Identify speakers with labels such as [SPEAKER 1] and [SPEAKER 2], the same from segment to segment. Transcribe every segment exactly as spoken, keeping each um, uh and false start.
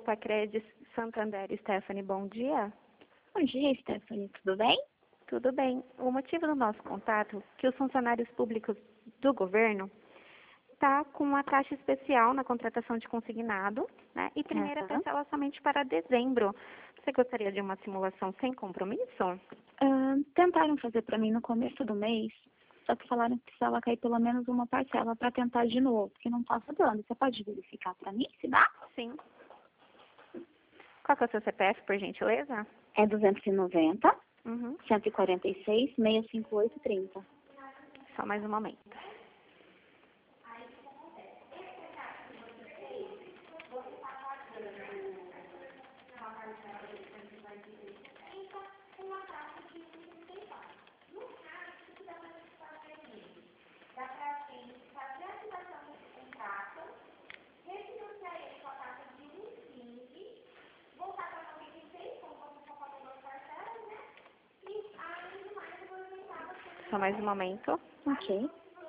[SPEAKER 1] Pacred Santander, Stephanie, bom dia.
[SPEAKER 2] Bom dia, Stephanie. Tudo bem?
[SPEAKER 1] Tudo bem. O motivo do nosso contato é que os funcionários públicos do governo tá com uma taxa especial na contratação de consignado, né? E primeira
[SPEAKER 2] Uhum.
[SPEAKER 1] parcela somente para dezembro. Você gostaria de uma simulação sem compromisso?
[SPEAKER 2] Ah, tentaram fazer para mim no começo do mês, só que falaram que precisava cair pelo menos uma parcela para tentar de novo, porque não estava dando. Você pode verificar para mim se dá?
[SPEAKER 1] Sim. Qual que é o seu C P F, por gentileza?
[SPEAKER 2] É duzentos e noventa,
[SPEAKER 1] Uhum.
[SPEAKER 2] cento e quarenta e seis, seiscentos e cinquenta e oito, trinta.
[SPEAKER 1] Só mais um momento. Só mais um momento.
[SPEAKER 2] Ok.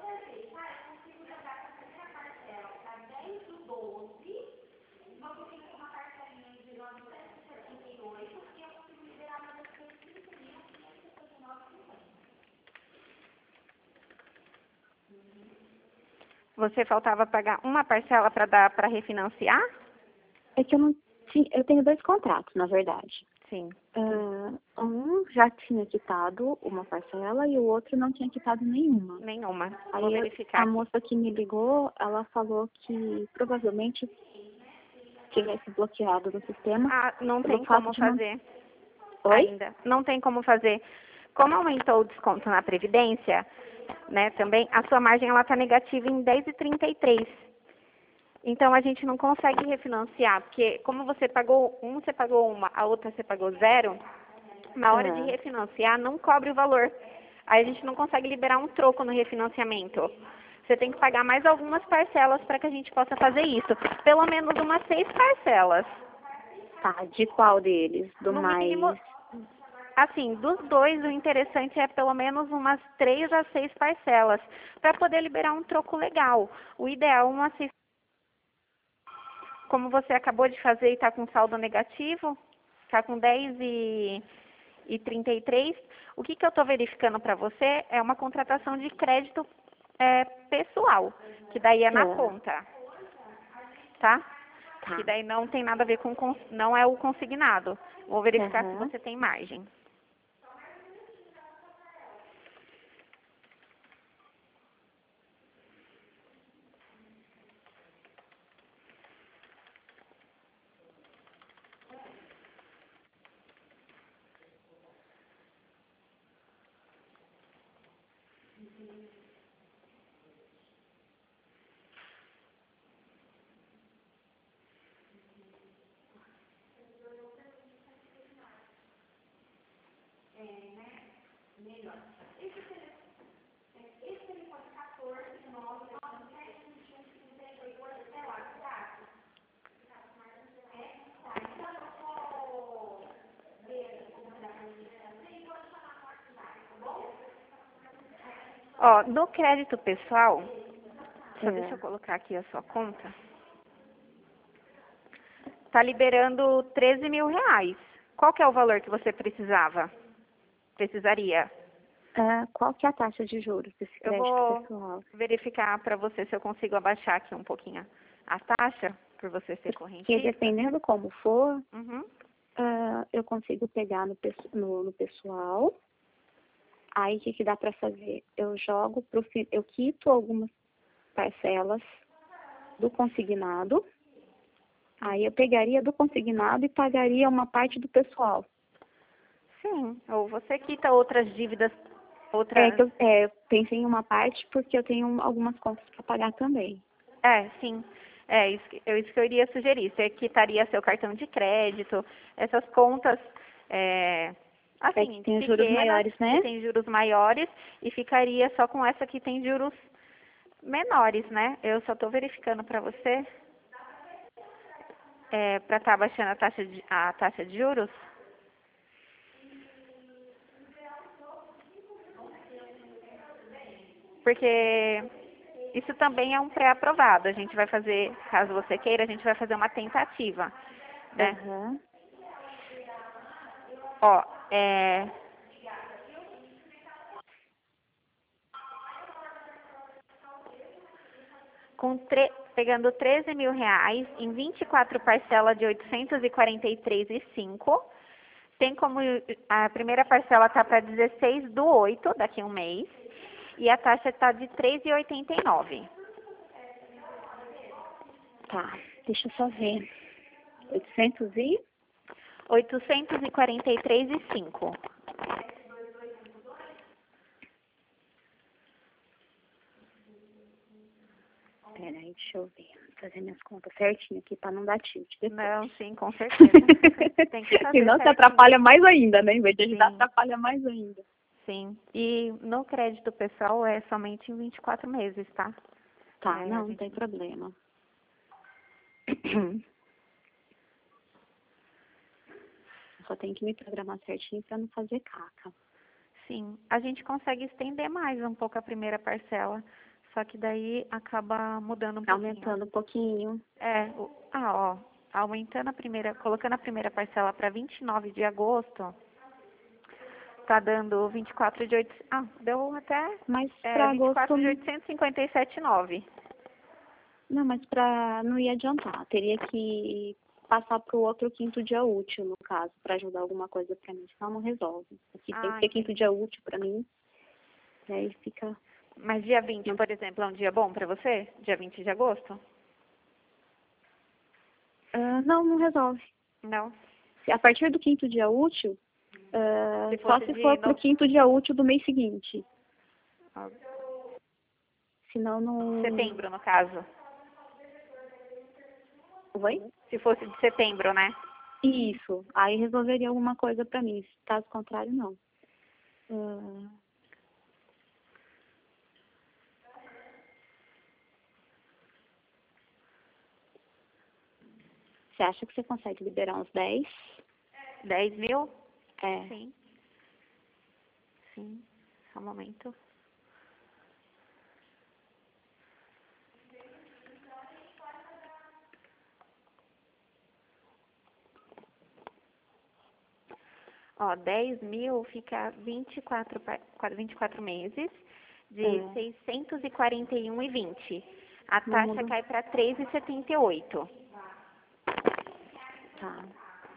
[SPEAKER 1] Você faltava pagar uma parcela para dar para refinanciar?
[SPEAKER 2] É que eu não tinha, eu tenho dois contratos, na verdade.
[SPEAKER 1] Sim.
[SPEAKER 2] Ah, um já tinha quitado uma parcela e o outro não tinha quitado nenhuma.
[SPEAKER 1] Nenhuma.
[SPEAKER 2] Aí
[SPEAKER 1] Vou
[SPEAKER 2] eu-
[SPEAKER 1] verificar
[SPEAKER 2] a
[SPEAKER 1] aqui.
[SPEAKER 2] moça que me ligou, ela falou que provavelmente tivesse bloqueado no sistema
[SPEAKER 1] Ah, não
[SPEAKER 2] pelo
[SPEAKER 1] tem
[SPEAKER 2] fato
[SPEAKER 1] como
[SPEAKER 2] de não...
[SPEAKER 1] fazer
[SPEAKER 2] Oi?
[SPEAKER 1] ainda. Não tem como fazer. Como aumentou o desconto na Previdência, né, também, a sua margem ela está negativa em dez vírgula trinta e três. Então, a gente não consegue refinanciar, porque como você pagou, um você pagou uma, a outra você pagou zero, na hora de
[SPEAKER 2] Ah,
[SPEAKER 1] refinanciar não cobre o valor. Aí a gente não consegue liberar um troco no refinanciamento. Você tem que pagar mais algumas parcelas para que a gente possa fazer isso. Pelo menos umas seis parcelas.
[SPEAKER 2] tá. De qual deles? Do
[SPEAKER 1] No
[SPEAKER 2] mais...
[SPEAKER 1] mínimo, assim, dos dois, o interessante é pelo menos umas três a seis parcelas, para poder liberar um troco legal. O ideal é umas seis. Como você acabou de fazer e está com saldo negativo, está com dez e trinta e três, o que, que eu estou verificando para você é uma contratação de crédito é, pessoal, que daí é na
[SPEAKER 2] É,
[SPEAKER 1] conta, tá?
[SPEAKER 2] tá.
[SPEAKER 1] Que daí não tem nada a ver com, cons- não é o consignado. Vou verificar se
[SPEAKER 2] Aham.
[SPEAKER 1] você tem margem. Ó, no crédito pessoal, só deixa eu
[SPEAKER 2] É.
[SPEAKER 1] colocar aqui a sua conta, tá liberando treze mil reais. Qual que é o valor que você precisava? Precisaria?
[SPEAKER 2] Ah, qual que é a taxa de juros desse
[SPEAKER 1] Eu
[SPEAKER 2] crédito
[SPEAKER 1] vou
[SPEAKER 2] pessoal?
[SPEAKER 1] verificar para você se eu consigo abaixar aqui um pouquinho a taxa, por você ser
[SPEAKER 2] Porque
[SPEAKER 1] correntista.
[SPEAKER 2] dependendo como for,
[SPEAKER 1] Uhum.
[SPEAKER 2] ah, eu consigo pegar no, pesso- no, no pessoal. Aí o que, que dá para fazer? Eu jogo pro fi- eu quito algumas parcelas do consignado. Aí eu pegaria do consignado e pagaria uma parte do pessoal.
[SPEAKER 1] Sim, ou você quita outras dívidas,
[SPEAKER 2] É
[SPEAKER 1] outras...
[SPEAKER 2] que eu é, pensei em uma parte porque eu tenho algumas contas para pagar também.
[SPEAKER 1] É, sim. É isso que, eu, isso que eu iria sugerir. Você quitaria seu cartão de crédito, essas contas, é,
[SPEAKER 2] É que
[SPEAKER 1] assim,
[SPEAKER 2] tem os juros
[SPEAKER 1] pequenas,
[SPEAKER 2] maiores,
[SPEAKER 1] que
[SPEAKER 2] né?
[SPEAKER 1] tem juros maiores, e ficaria só com essa que tem juros menores, né? Eu só estou verificando para você, é, para estar baixando a taxa, de, a taxa de juros. Porque isso também é um pré-aprovado. A gente vai fazer, caso você queira, a gente vai fazer uma tentativa. né?
[SPEAKER 2] Aham.
[SPEAKER 1] Ó, é... Com tre... Pegando treze mil reais em vinte e quatro parcelas de oitocentos e quarenta e três reais e cinco centavos. Tem como a primeira parcela tá para dezesseis do oito, daqui a um mês. E a taxa está de três reais e oitenta e nove centavos.
[SPEAKER 2] Tá, deixa eu só ver. oitocentos e?
[SPEAKER 1] oitocentos e quarenta e três reais e cinco centavos.
[SPEAKER 2] Peraí, deixa eu ver. Fazer minhas contas certinho aqui pra não dar tilt depois.
[SPEAKER 1] Não, sim, com certeza. Tem que fazer
[SPEAKER 2] Senão você
[SPEAKER 1] certinho.
[SPEAKER 2] atrapalha mais ainda, né? Em vez de ajudar,
[SPEAKER 1] Sim.
[SPEAKER 2] atrapalha mais ainda.
[SPEAKER 1] Sim. E no crédito pessoal é somente em vinte e quatro meses, tá?
[SPEAKER 2] Tá,
[SPEAKER 1] É,
[SPEAKER 2] não,
[SPEAKER 1] a
[SPEAKER 2] não
[SPEAKER 1] gente-
[SPEAKER 2] tem problema. Só tenho que me programar certinho pra não fazer caca.
[SPEAKER 1] Sim. A gente consegue estender mais um pouco a primeira parcela. Só que daí acaba mudando um pouquinho.
[SPEAKER 2] Aumentando um pouquinho.
[SPEAKER 1] É, o- ah, ó, aumentando a primeira, colocando a primeira parcela para vinte e nove de agosto, tá dando vinte e quatro de oito, ah, deu até
[SPEAKER 2] Mas
[SPEAKER 1] é,
[SPEAKER 2] pra
[SPEAKER 1] vinte e
[SPEAKER 2] agosto,
[SPEAKER 1] quatro de oitocentos e cinquenta e sete reais e nove centavos.
[SPEAKER 2] não, mas pra não ia adiantar. Teria que passar pro outro quinto dia útil, no caso, pra ajudar alguma coisa pra mim, senão não resolve. Aqui tem
[SPEAKER 1] Ah,
[SPEAKER 2] que ser quinto
[SPEAKER 1] entendi.
[SPEAKER 2] dia útil pra mim, e aí fica...
[SPEAKER 1] Mas dia vinte,
[SPEAKER 2] Não.
[SPEAKER 1] por exemplo, é um dia bom para você? Dia vinte de agosto?
[SPEAKER 2] Ah, não, não resolve.
[SPEAKER 1] Não.
[SPEAKER 2] Se- A partir do quinto dia útil, ah,
[SPEAKER 1] Se
[SPEAKER 2] só
[SPEAKER 1] fosse
[SPEAKER 2] se
[SPEAKER 1] de
[SPEAKER 2] for pro
[SPEAKER 1] no...
[SPEAKER 2] quinto dia útil do mês seguinte.
[SPEAKER 1] ah,
[SPEAKER 2] Senão não...
[SPEAKER 1] setembro, no caso.
[SPEAKER 2] Oi?
[SPEAKER 1] Se fosse de setembro, né?
[SPEAKER 2] Isso. Aí resolveria alguma coisa pra mim. Caso contrário, não. Ah, você acha que você consegue liberar uns dez?
[SPEAKER 1] dez mil?
[SPEAKER 2] É.
[SPEAKER 1] Sim. Sim. Só um momento. Ó, dez mil fica vinte e quatro, pa- qua- vinte e quatro meses de
[SPEAKER 2] É.
[SPEAKER 1] seiscentos e quarenta e um reais e vinte centavos. A
[SPEAKER 2] Não
[SPEAKER 1] taxa
[SPEAKER 2] muda.
[SPEAKER 1] cai para três reais e setenta e oito centavos.
[SPEAKER 2] Tá.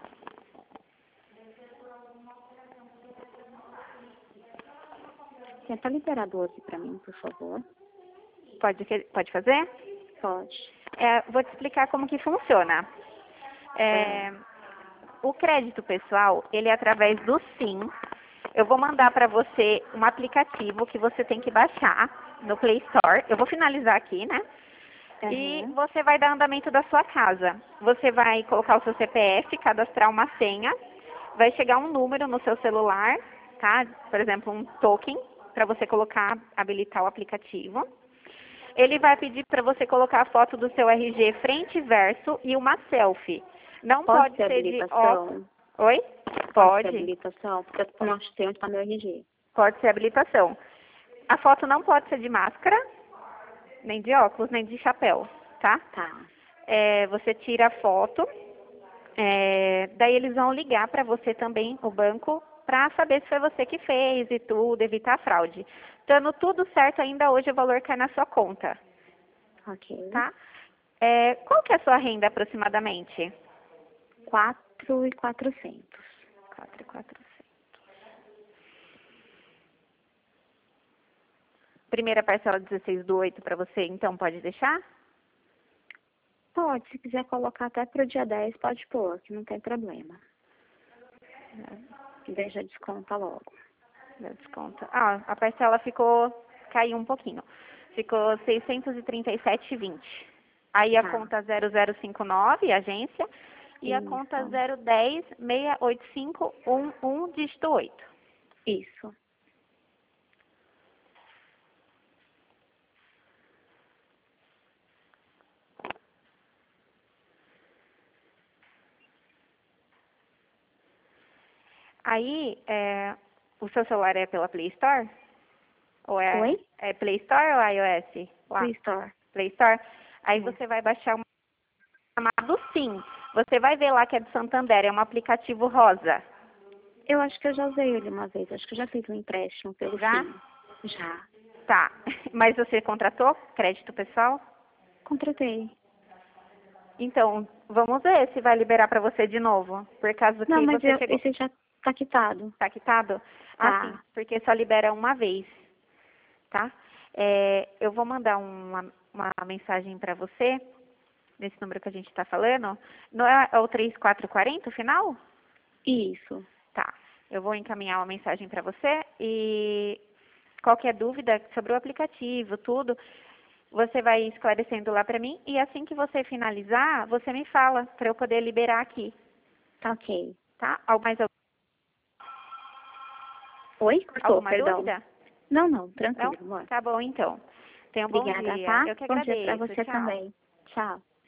[SPEAKER 2] Tenta liberar doze pra mim, por favor.
[SPEAKER 1] Pode, que- pode fazer?
[SPEAKER 2] Pode.
[SPEAKER 1] É, vou te explicar como que funciona. É, o crédito pessoal, ele é através do SIM. Eu vou mandar para você um aplicativo que você tem que baixar no Play Store. Eu vou finalizar aqui, né? E
[SPEAKER 2] Aham.
[SPEAKER 1] você vai dar andamento da sua casa. Você vai colocar o seu C P F, cadastrar uma senha, vai chegar um número no seu celular, tá? Por exemplo, um token, para você colocar, habilitar o aplicativo. Ele vai pedir para você colocar a foto do seu R G frente e verso e uma selfie. Não
[SPEAKER 2] Pode
[SPEAKER 1] pode
[SPEAKER 2] ser
[SPEAKER 1] ser de óculos.
[SPEAKER 2] habilitação?
[SPEAKER 1] Oi?
[SPEAKER 2] Pode ser
[SPEAKER 1] Pode.
[SPEAKER 2] habilitação? Porque eu não sei onde tá meu R G.
[SPEAKER 1] Pode ser habilitação. A foto não pode ser de máscara, nem de óculos, nem de chapéu, tá?
[SPEAKER 2] Tá.
[SPEAKER 1] É, você tira a foto, é, daí eles vão ligar para você também, o banco, para saber se foi você que fez e tudo, evitar a fraude. Dando tudo certo, ainda hoje o valor cai na sua conta,
[SPEAKER 2] Ok.
[SPEAKER 1] tá? É, qual que é a sua renda aproximadamente?
[SPEAKER 2] Quatro e quatrocentos.
[SPEAKER 1] quatro mil e quatrocentos. Primeira parcela dezesseis do oito para você, então pode deixar?
[SPEAKER 2] Pode, se quiser colocar até pro dia dez, pode pôr, que não tem problema. Que daí já desconta logo.
[SPEAKER 1] Já desconta. Ah, a parcela ficou, caiu um pouquinho. Ficou seiscentos e trinta e sete reais e vinte centavos. Aí a
[SPEAKER 2] Tá.
[SPEAKER 1] conta zero zero cinco nove, agência, e a conta
[SPEAKER 2] Isso.
[SPEAKER 1] zero um zero, seis oito cinco, um um, dígito oito.
[SPEAKER 2] Isso.
[SPEAKER 1] Aí, é, o seu celular é pela Play Store? Ou é,
[SPEAKER 2] Oi?
[SPEAKER 1] é Play Store ou iOS? Lá,
[SPEAKER 2] Play Store.
[SPEAKER 1] Play Store. Aí
[SPEAKER 2] É.
[SPEAKER 1] você vai baixar um chamado SIM. Você vai ver lá que é do Santander, é um aplicativo rosa.
[SPEAKER 2] Eu acho que eu já usei ele uma vez. Acho que eu já fiz um empréstimo pelo
[SPEAKER 1] Já?
[SPEAKER 2] filho. Já.
[SPEAKER 1] Tá. Mas você contratou crédito pessoal?
[SPEAKER 2] Contratei.
[SPEAKER 1] Então, vamos ver se vai liberar para você de novo. Por causa que
[SPEAKER 2] Não, mas
[SPEAKER 1] você
[SPEAKER 2] eu,
[SPEAKER 1] chegou...
[SPEAKER 2] esse já tá quitado.
[SPEAKER 1] Tá quitado? Ah, sim.
[SPEAKER 2] Tá.
[SPEAKER 1] Porque só libera uma vez. Tá? É, eu vou mandar uma, uma mensagem para você, nesse número que a gente está falando. Não é, é o três quatro quatro zero o final?
[SPEAKER 2] Isso.
[SPEAKER 1] Tá. Eu vou encaminhar uma mensagem para você e qualquer dúvida sobre o aplicativo, tudo, você vai esclarecendo lá para mim e assim que você finalizar, você me fala para eu poder liberar aqui,
[SPEAKER 2] Tá ok.
[SPEAKER 1] tá? Algo mais
[SPEAKER 2] Oi? Cortou,
[SPEAKER 1] alguma
[SPEAKER 2] perdão.
[SPEAKER 1] dúvida?
[SPEAKER 2] Não, não.
[SPEAKER 1] Não?
[SPEAKER 2] Tranquilo, amor.
[SPEAKER 1] Tá bom então. Tenha um bom
[SPEAKER 2] Obrigada,
[SPEAKER 1] dia.
[SPEAKER 2] tá?
[SPEAKER 1] Eu que
[SPEAKER 2] Bom dia pra
[SPEAKER 1] agradeço.
[SPEAKER 2] você
[SPEAKER 1] Tchau.
[SPEAKER 2] também. Tchau.